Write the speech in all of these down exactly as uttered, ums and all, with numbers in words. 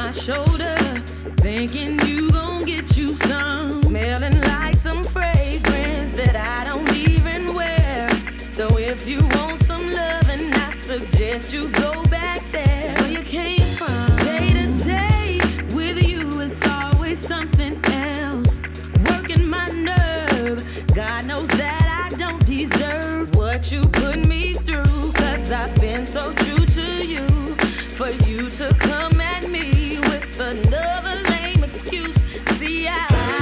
my shoulder, thinking you gon' get you some. Smelling like some fragrance that I don't even wear. So if you want some loving, I suggest you go back there where you came from. Day to day with you, it's always something else. Working my nerve, God knows that I don't deserve what you put me through. Cause I've been so true to you. For you to come at me with another lame excuse. See, I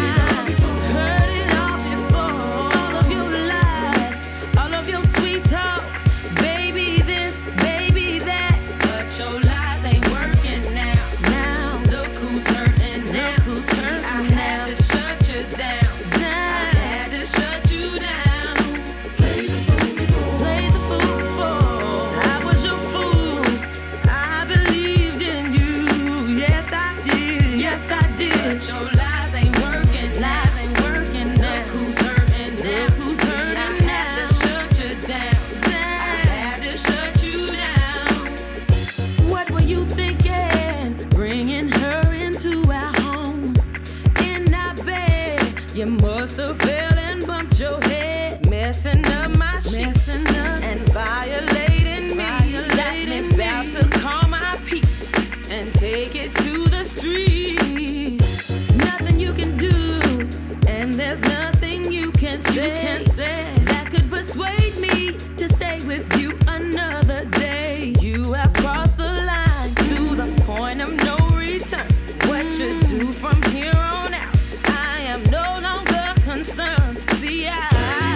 heard it all before. All of your lies, all of your sweet talk. Baby this, baby that. But your lies ain't working now. Now, look who's hurting now. Look who's hurting I had now. To shut you down. down. I had to shut you down. Play the fool before. Play the fool before. I was your fool. I believed in you. Yes, I did. Yes, I did. But your lies ain't working. Lies ain't working now. Look who's hurting now. Look who's hurting I now. Had to shut you down. down. I had to shut you down. What were you thinking? Bringing her into our home. In our bed. You must have fell and bumped your head. Messing up my sheets. And violating me. Got me about to call my peace and take it to the streets. Nothing you can do, and there's nothing you can say, you can say that could persuade me to stay with you another day. You have crossed the line to the point of no return. What you do from here on out, I am no longer concerned. See, I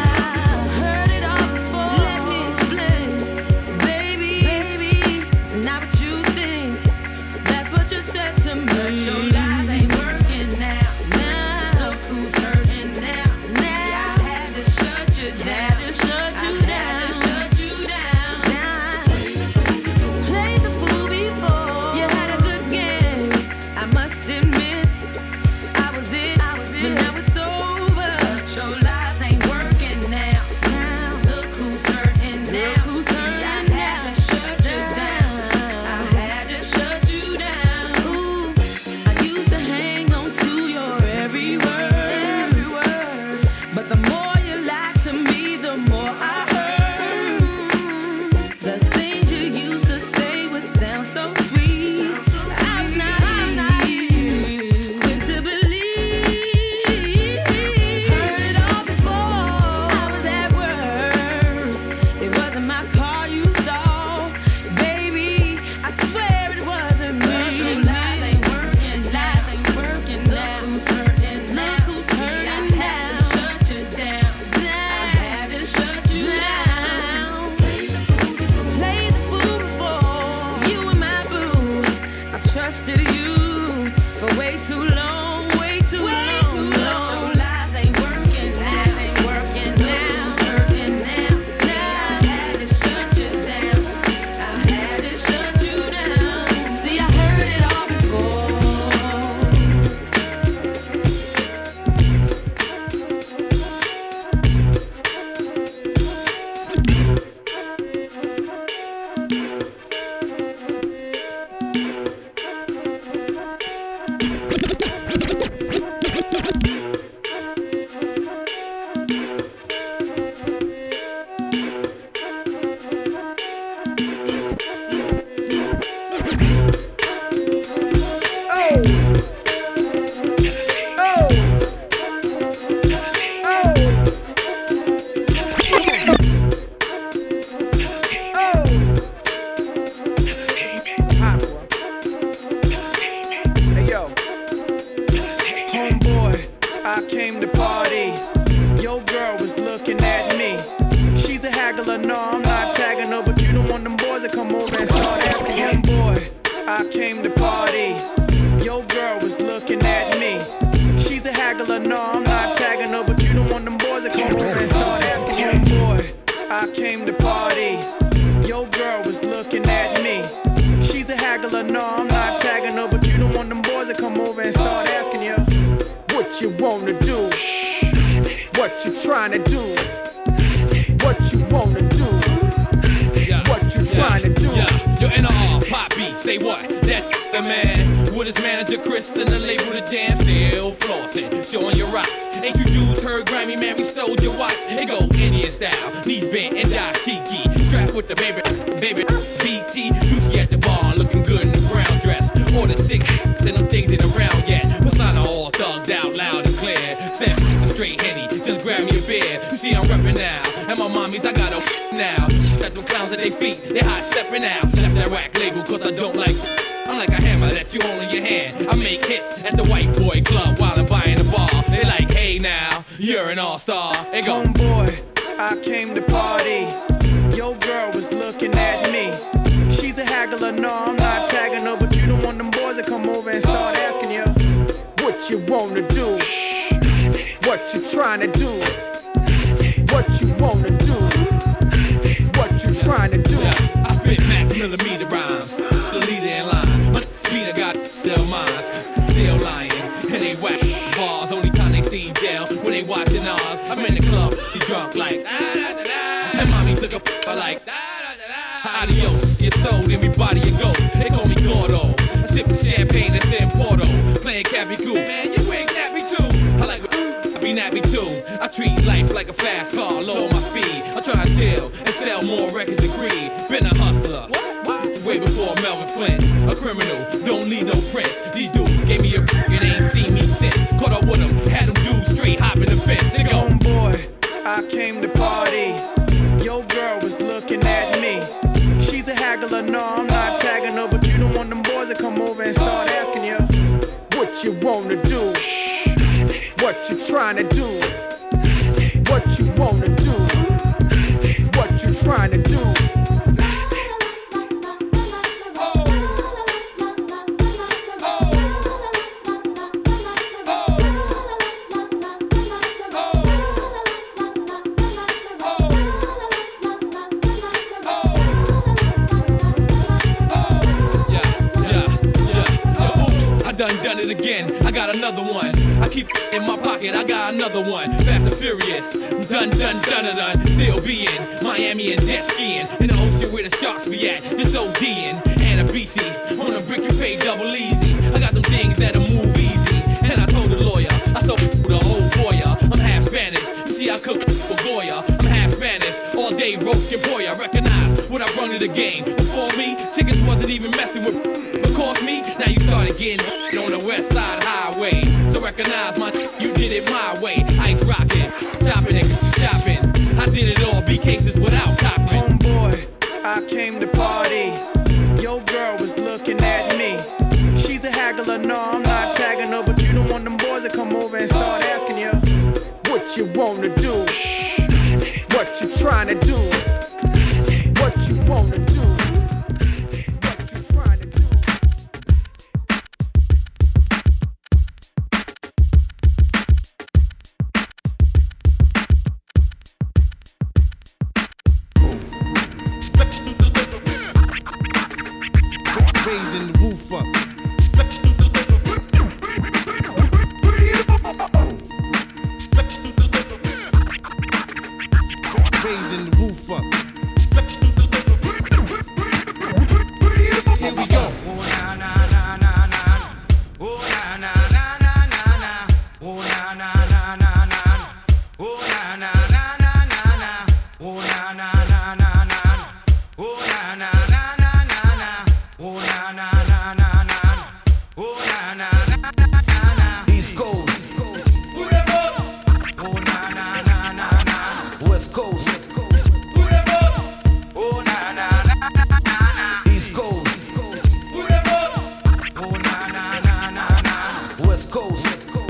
heard it all before. Let me explain, baby. Baby, it's not what you think. That's what you said to me. But your lies ain't working now. Now, look who's hurting now. Now, see, I had to shut you down. Had to shut you I down. Had to shut you down. Now, play the fool before. You had a good game. I must admit, I was it. I was it. But now it's over. But your lies ain't working now. Now, look who's hurting now. Look who's see, hurting I had now. To shut you down. I had to shut you down. Ooh, I used to hang on to your every word, every word. But the more you lied to me, the more I heard. The things you used to say would sound so sweet. I was naive, quick to believe. Heard it all before. I was at work. It wasn't my car you saw, baby. I swear it wasn't me. But your lies ain't working. Lies ain't working now. Look who's hurting now. Look who's hurting I had to shut you down. I had to shut you down. Play the fool before. You and my boo. I trusted you for way too long. Way too long. But your lies ain't working now. Ain't working now. Look who's hurting now. See, I had to shut you down. I had to shut you down. See, I heard it all before. Hey yo, homeboy, I came to party. Your girl was looking at me. She's a haggler, no, I'm not tagging her, but you don't want them boys to come over and start asking. Homeboy, I came to party. Your girl was looking at me. She's a haggler, no, I'm not tagging her, but you don't want them boys to come over and start asking. Homeboy, I came to party. Your girl was looking at me. She's a haggler, no, I'm not tagging her, but you don't want them boys to come over and start asking you what you wanna do, what you trying to do, what you wanna do, yeah, what you yeah, trying to do. Yeah, yo, N R, pop beat, say what? That's the man. with his manager Chris and the label The Jam, still flossing, showing your rocks. Ain't you dudes heard Grammy man, we stole your watch? It go Indian style, knees bent and dashiki. Strapped with the baby, baby B T. Juicy at the bar, looking good in the brown dress. Order six and them things ain't around yet. Persona all thugged out, loud and clear. Said the straight Henny, just grab me a beer. You see I'm reppin' now, and my mommies I got a now. Got them clowns at their feet, they hot steppin' out. Left that whack label cause I don't like. I'm like a hammer that you hold in your hand. I make hits at the white boy club while I'm buying a bar. They like, hey now, you're an all-star. They go, homeboy, I came to party. Your girl was looking at me. She's a haggler, no, I'm not tagging her, but you don't want them boys to come over and start asking you what you wanna do, what you trying to do, what you wanna do, what you trying to do. Yeah, I spit Mac millimeter rhymes, the leader in line. My beater got their minds, they're lying, and they whack bars. Only time they seen jail when they watching ours. I'm in the club, you drunk like da da da da, and mommy took a p- like da da da da. Adios, your soul, everybody a ghost. They call me Gordo. I sip the champagne that's in Porto, playing Cappy Cool. Man, you ain't nappy too. I like I be nappy too. I treat life like a fast car, lower my speed. I try to chill and sell more records than Creed. Been a hustler. Way before Melvin Flint's a criminal, don't need no prints. These dudes gave me a and ain't seen me since. Caught up with them, had them dudes straight hopping the fence. They go, homeboy, I came to party. Your girl was looking at me. She's a haggler, no, I'm not tagging her, but you don't want them boys to come over and start asking you what you wanna do, what you trying to do, what you wanna do, what you trying to do. Done, done it again, I got another one. I keep in my pocket, I got another one. Fast and furious, done, done, done, done, done. Still be in Miami and jet skiing. In the ocean where the sharks be at, just ODing. And a B C, on a brick you pay double easy. I got them things that'll move easy. And I told the lawyer, I saw the old boya. I'm half Spanish, you see I cook for Goya. I'm half Spanish, all day roast your boy. I recognize what I brought to the game. Before me, chickens wasn't even messing with. Cost me, now you started getting on the west side highway. So recognize my, you did it my way. Ice rocking, chopping and chopping. I did it all, B cases without copping. Homeboy, I came to party. Your girl was looking at me. She's a haggler, no, I'm not tagging her, but you don't want them boys to come over and start asking you what you wanna do, what you trying to do, what you wanna do. Raising the roof up. Raising the roof up. Here we go. Oh na na na na na. Oh na na na na na na. Oh na na na na na. Oh na na na na na na. Oh na na na na na. Oh na na na na na na. Oh na na na na na. Oh na na na na na. East Coast. Oh na na na na na. West Coast. Oh na na na na na. East Coast. Oh na na na na na. West Coast.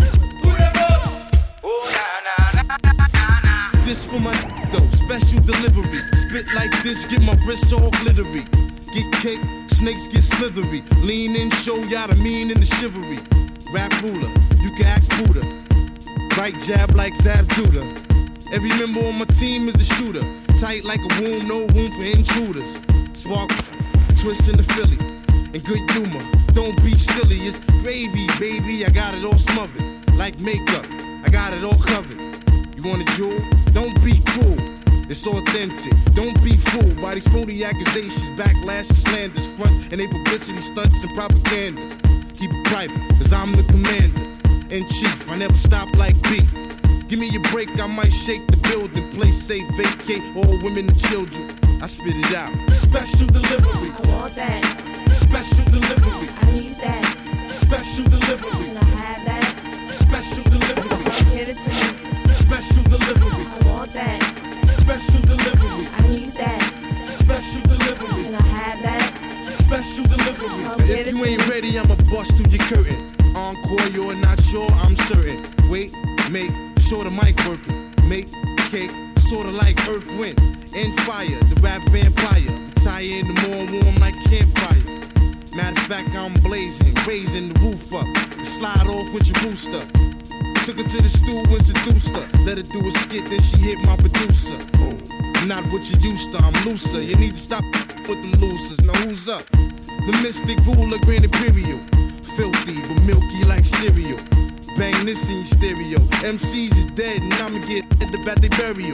Oh na na na na na. This for my though, special delivery. Spit like this, get my wrists all glittery. Get cake, snakes get slithery. Lean in, show y'all the mean and the chivalry. Rap ruler, you can ask Buddha. Right jab like Zab Judah. Every member on my team is a shooter. Tight like a womb, no room for intruders. Spark, twist in the Philly. And good humor, don't be silly. It's gravy, baby, I got it all smothered. Like makeup, I got it all covered. You want a jewel? Don't be cruel. it's authentic. Don't be fooled by these phony accusations, backlash and slanders, front and they publicity stunts and propaganda. Keep it private, cause I'm the commander in chief. I never stop like beef. Give me a break, I might shake the building. Play safe, vacate all women and children. I spit it out. Special delivery. I want that. Special delivery. I need that. Special delivery. Can I have that? Special delivery. Give it to me. Special delivery. I want that. Special delivery. I need that. Special delivery. Can I have that? Special delivery. Oh, If you ain't ready, I'ma bust through your curtain. Encore, you're not sure, I'm certain. Wait, make sure the mic working. Make cake, sorta like earth, wind, and fire. The rap vampire. Retire in the morning, warm like campfire. Matter of fact, I'm blazing, raising the roof up. Slide off with your rooster. Took her to the stool and seduced her. Let her do a skit, then she hit my producer. Oh, I'm not what you used to, I'm looser. You need to stop with them losers. Now who's up? The mystic ruler, Grand Imperial. Filthy, but milky like cereal. Bang this in your stereo. M Cs is dead and I'ma get at the bat they burial.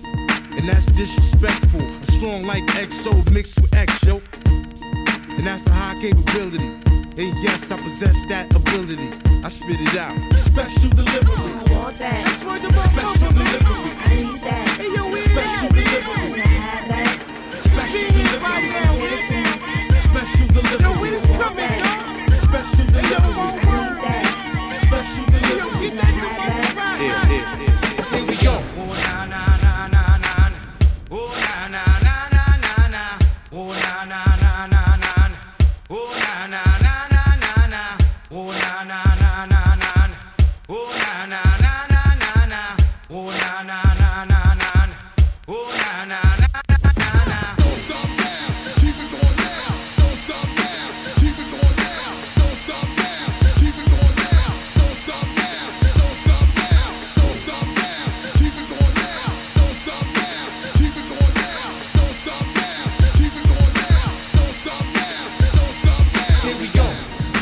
And that's disrespectful. I'm strong like X O mixed with X, yo. And that's a high capability. And yes, I possess that ability. I spit it out. Special delivery. I want that. That's where the special delivery. I need that. Hey, yo, we special delivery. Can I have that? Special delivery. Give it to me. Special delivery. Yo, when it's coming, yo. Special delivery. I need that. Special delivery. Yo, get that new money right. Yeah, yeah, yeah. Here we go. Oh, na, na, na, na, na. Oh, na, na, na, na, na, na. Oh, na, na, na, na, na. Oh, na, na, na, na, na, na. Oh, na, na, na, na, na. Oh, na, na, na, na, na, na. Oh, na, na, na, na, na. Oh, na, na, na, na, na. Don't stop now. Keep it going now. Don't stop now. Keep it going now. Don't stop now. Keep it going now. Don't stop now. Don't stop now. Don't stop now. Keep it going now. Don't stop now. Keep it going now. Don't stop now. Keep it going now. Don't stop now. Don't stop now. Here we go.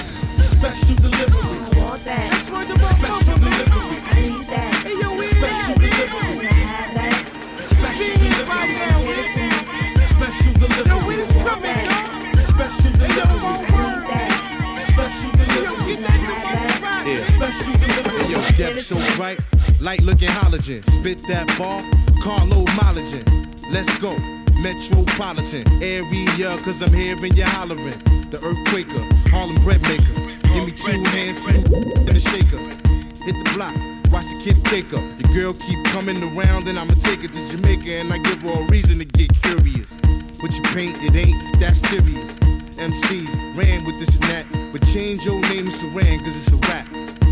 Special delivery. I want that. That's where the special delivery. I need that. Hey, yo, we special delivery. Can I have that? Special delivery. Give it to me. Special delivery. Yo, when it's coming, yo. Special delivery. I need that. Special delivery. Can I have that? Yeah. Special delivery. Hey, yo, depth so bright, light looking halogen. Spit that ball, carload mileage. Let's go. Metropolitan area, cause I'm hearing you hollering. The earthquaker, Harlem bread maker. Give me two hands, few in the shaker. Hit the block, watch the kid take her. Your girl keep coming around, and I'ma take her to Jamaica, and I give her a reason to get curious. What you paint, it ain't that serious. M Cs ran with this and that, but change your name to Saran, cause it's a rap.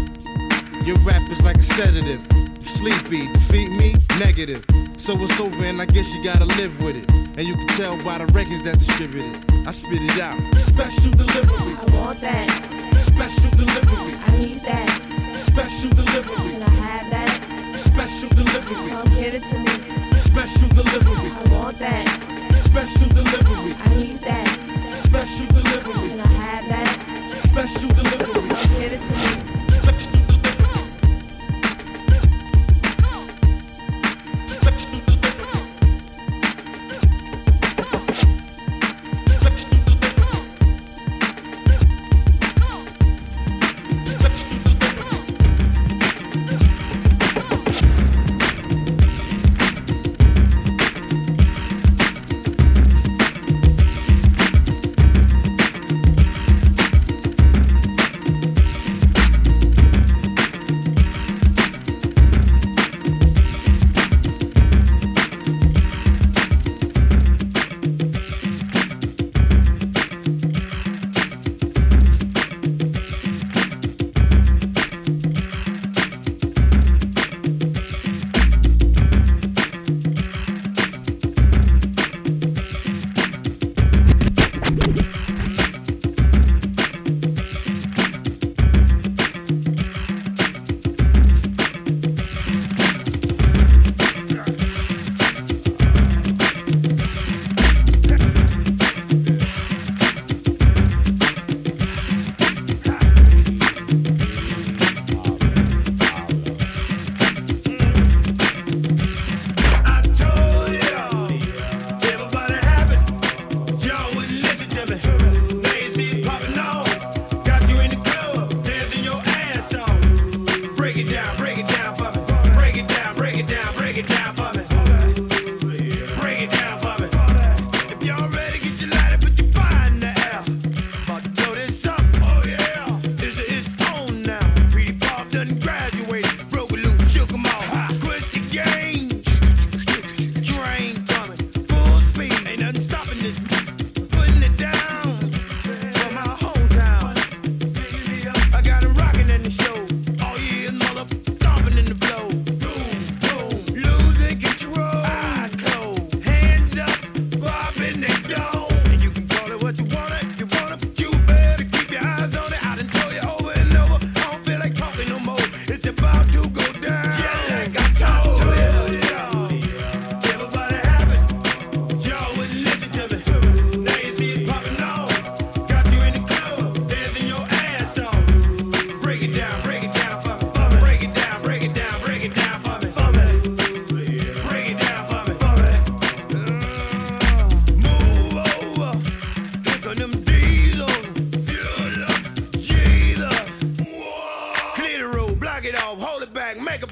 Your rap is like a sedative. You sleepy, defeat me, negative. So it's over, and I guess you gotta live with it. And you can tell by the records that distributed. I spit it out. Special delivery. I want that. Special delivery. I need that. Special delivery. Can I have that? Special delivery. Oh, give it to me. Special delivery. I want that. Special delivery. I need that. Special delivery. Can I have that? Special delivery. Oh, give it to me. Special delivery.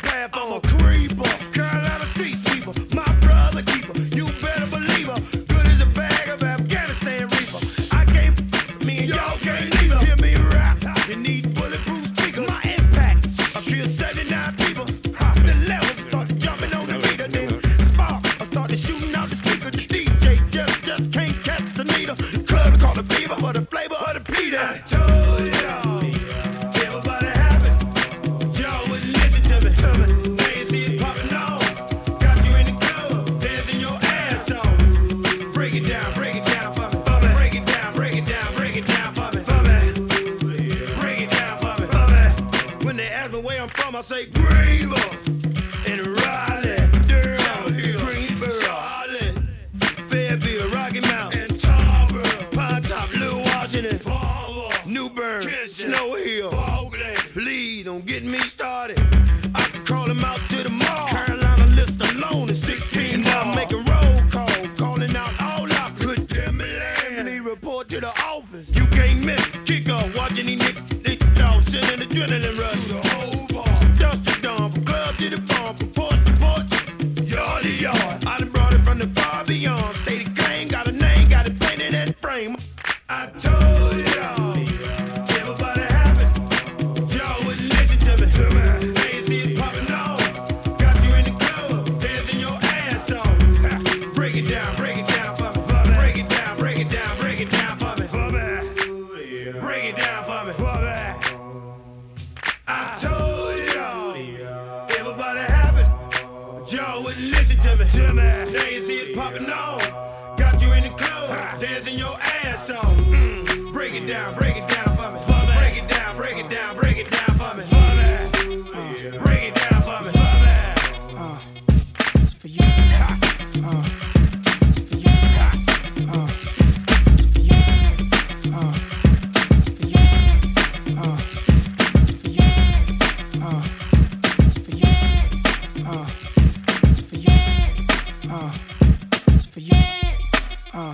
path, I'm a creeper. Carolina street sweeper, my brother keeper. You better believe her. Good as a bag of Afghanistan reaper. I can't f- me and y'all can't neither. Hear me rap, you need bulletproof speakers. My impact, I kill seventy-nine people. The levels start jumping on the meter, then spark, I started shooting out the speaker. The D J just, just can't catch the needle. Club called the beaver for the flavor of the Peter. I told y'all, everybody have it. Y'all wouldn't listen to me. Now you see it popping on. Got you in the club, dancing your ass off. Break it down, break it down for me. Break it down, break it down, break it down for me. Break it down for me. When they ask me where I'm from, I say Greenville and Raleigh, Durham, Greensboro, Charlotte, Fayetteville, Rocky Mount, and Tarboro, Pine Top, Little Washington, Fargo, New Bern, Snow Hill, please don't get me started. I can call them out to the mall. Carolina list alone is sixteen. Now I'm making roll calls, calling out all I could. Damn me land. They report to the office. You can't miss kick off watching these niggas. They dogs sitting in adrenaline rush. The whole park, dust to dawn, from club to the farm, from porch to porch, yard to yard. I done brought it from the far beyond. Stated claim, got a name, got it painted in frame. I told y'all, everybody have it. Y'all wouldn't listen to me. Now you see it popping on. Got you in the club, dancing your ass off. Break it down, break it down for me. Break it down, break it down, break it down for me. Break it down for me. I told y'all, everybody have it. Y'all wouldn't listen to me. Now you see it popping on. Got you in the club, dancing your ass off. Break it down, break it down for me. Break it down, break it down, break it down for me. Break it down for me. Uh, it's for you. Uh, it's for you. Uh, it's for you. Uh, it's for you. Uh, it's for you. Uh, it's for you. Uh, it's for you. Uh, it's for you. Uh, it's for you. Uh,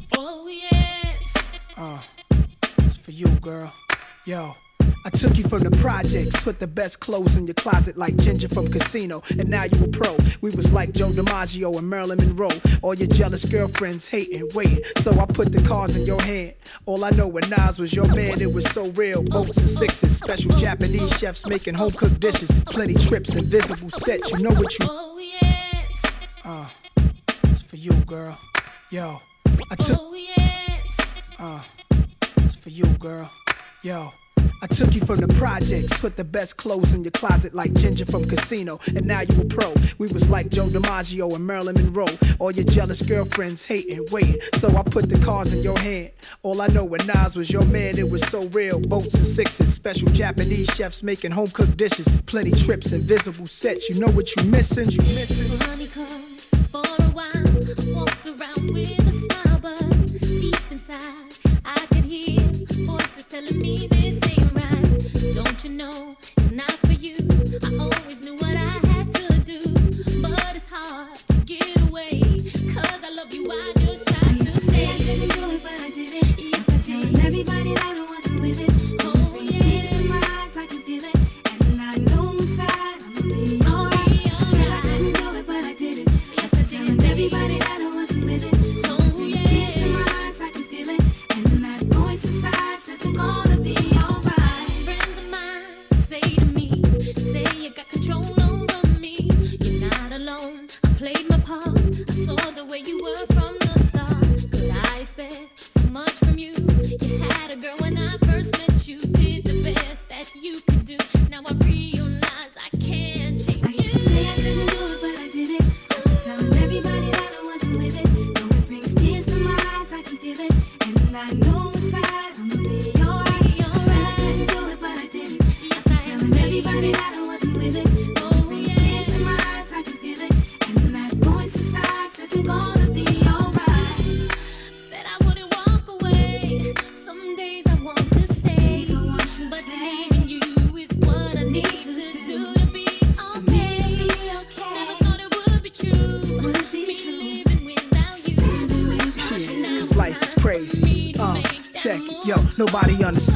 Oh yes. uh, it's for you, girl. Yo. I took you from the projects, put the best clothes in your closet like Ginger from Casino, and now you a pro. We was like Joe DiMaggio and Marilyn Monroe. All your jealous girlfriends hating, waiting. So I put the cards in your hand. All I know when Nas was your man, it was so real. Boats and sixes, special Japanese chefs making home cooked dishes. Plenty trips, invisible sets, you know what you. Oh yes. Uh, it's for you, girl. Yo, I took. Oh yes. Uh, it's for you, girl. Yo. I took you from the projects, put the best clothes in your closet like Ginger from Casino, and now you a pro. We was like Joe DiMaggio and Marilyn Monroe. All your jealous girlfriends hating, waiting. So I put the cards in your hand. All I know when Nas was your man, it was so real. Boats and sixes, special Japanese chefs making home cooked dishes. Plenty trips, invisible sets. You know what you missing? You missing? Money comes for a while. I walked around with a smile, but deep inside I could hear voices telling me this ain't right. Don't you know it's not for you? I always knew what I had to do, but it's hard to get away. Cause I love you, I just try I used to to say I stay. couldn't do it, but I did it. Yes, I'm I telling did. everybody that I wasn't with it. Oh, Brings tears to my yeah. eyes, I can feel it. And I know inside I'ma be alright. I said I couldn't do it, but I did it. Yes, I I'm telling did. everybody that I wasn't with it. Oh, Brings tears to my yeah. eyes, I can feel it. And that voice inside says I'm gonna be alright. Friends of mine say to me, say you got control over me. You're not alone. I played my part. I saw the way you were from the start. Could I expect so much from you? You had a girl when I first met you. Did the best that you could do. Now I realize I can't change I used to say I couldn't you. do it, but I did it. I'm telling everybody that I wasn't with it. Though it brings tears to my eyes, I can feel it. And I know inside I'ma be alright. I said I couldn't do it, but I did it. Yes, I'm I telling did. everybody that I wasn't with it. Though it brings tears to my eyes, I can feel it. And that voice inside says I'm gonna be alright. Said I wouldn't walk away. Some days I want to stay. Days I want to But stay. leaving you is what I need to to do. do to be For me to okay. be okay. Never thought it would be true. Would be Me true. living without you. Living without Shit, you. this life is crazy. Uh, check it, yo, nobody understands me.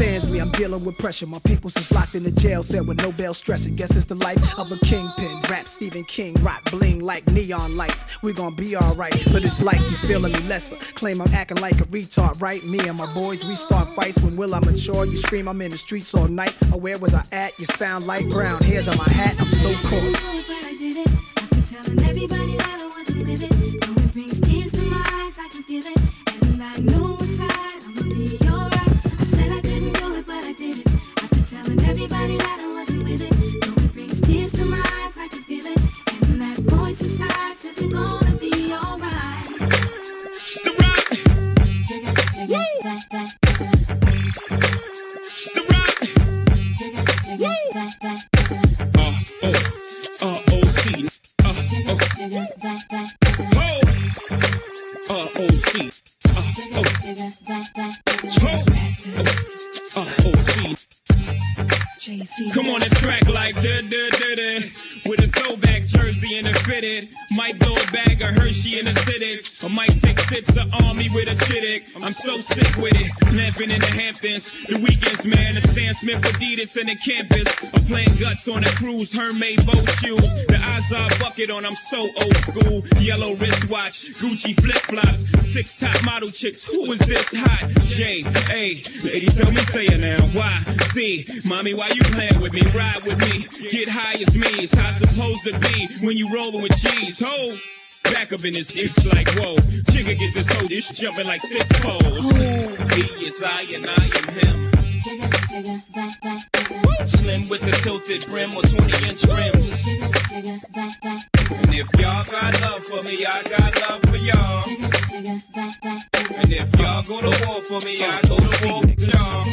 I'm dealing with pressure. My peoples is locked in the jail cell with no bail stressing. Guess it's the life of a kingpin. Rap Stephen King, rock bling like neon lights. We gon' be alright, but it's like you feeling me lesser. Claim I'm acting like a retard, right? Me and my boys, we start fights. When will I mature? You scream I'm in the streets all night. Oh, where was I at? You found light brown hairs on my hat. I'm so cool. But I did it. After telling everybody that I wasn't with it. Though it brings tears to my eyes, I can feel it. And I know inside I'ma be alright. I said I couldn't do it, but I did it. After telling everybody that I wasn't with it. Though it brings tears to my eyes, I can feel it. And that voice inside says I'm gonna be alright. It's the rock. Woo. It's the rock. Woo. Uh, oh. Uh, O C. Uh, oh. Ho. Uh, O C. Uh, oh. Ho. Uh, O C. Come on the track like da da da da, with a throwback jersey and a fitted. Might blow a bag of Hershey in the cities, or might take sips of Army with a chittick. I'm so sick with it, living in the Hamptons. The weekends, man, the Stan Smith Adidas and the campus. I'm playing guts on a cruise, Hermès boat shoes. The Azar bucket on, I'm so old school. Yellow wristwatch, Gucci flip flops, six top model chicks. Who is this hot? J A, lady, tell me, say it now. Y C, mommy, why you playing with me? Ride with me, get high as me. It's how it's supposed to be when you rolling with cheese. Ho, back up in this itch like whoa. Jigga get this whole dish jumping like six poles. He is I and I am him. Slim with the tilted brim or twenty inch rims. And if y'all got love for me, I got love for y'all. And if y'all go to war for me, I go to war with y'all.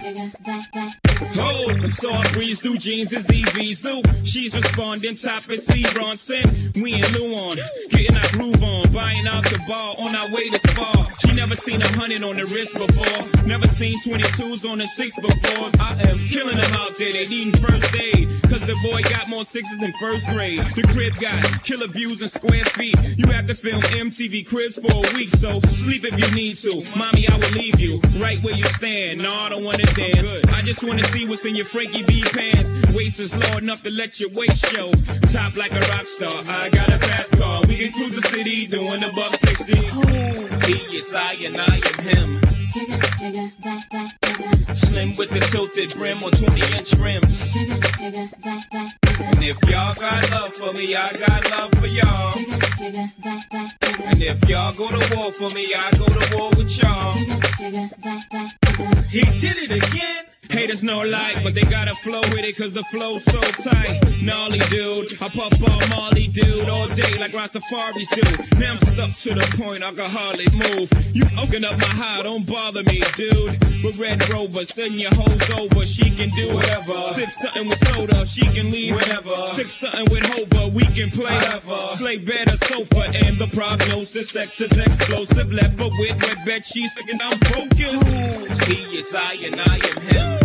Oh, I saw a breeze through jeans is Evie Zoo. She's responding, top is C. Bronson. We in Luan, getting our groove on, buying out the bar on our way to Spa. She never seen a hundred on the wrist before, never seen twenty-twos on the six before. I am killing them out there, they needing first aid, cause the boy got more sixes than first grade. The crib got killer views and square feet. You have to film M T V Cribs for a week, so sleep if you need to. Mommy, I will leave you right where you stand. No, I don't wanna dance, I just wanna see what's in your Frankie B pants. Waist is low enough to let your waist show. Top like a rock star, I got a fast car. We can cruise the city doing above sixty. He is I and I am him. Slim with the tilted brim or twenty inch rims. And if y'all got love for me, I got love for y'all. And if y'all go to war for me, I go to war with y'all. He did it again. Haters no like, but they gotta flow with it cause the flow's so tight. Gnarly dude, I puff on Marley dude all day like Rastafari's do. Now I'm stuck to the point I can hardly move. You open up my high, don't bother me, dude. With Red Rover, send your hoes over, she can do whatever. Sip something with soda, she can leave whenever. Sip something with Hoba, we can play whatever. Slay bed or sofa, and the prognosis, sex is explosive. Left her with wet bed sheets, and I'm focused. He is I and I am him.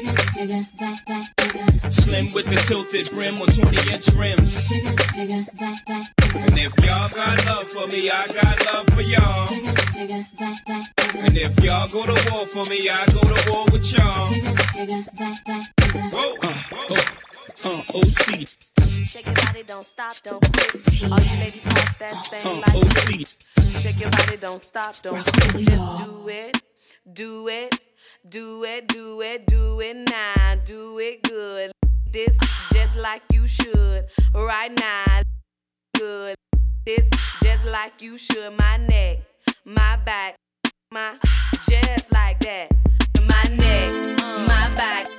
Slim with the tilted brim or twenty inch rims. And if y'all got love for me, I got love for y'all. And if y'all go to war for me, I go to war with y'all. Whoa, uh, oh, uh, O C. Shake your body, don't stop, don't quit. All you ladies pop that thing uh, like O C. Shake your body, don't stop, don't quit. Just do it, do it. Do it, do it, do it now, do it good. This just like you should, right now. Good. This just like you should. My neck, my back, my just like that. My neck, my back,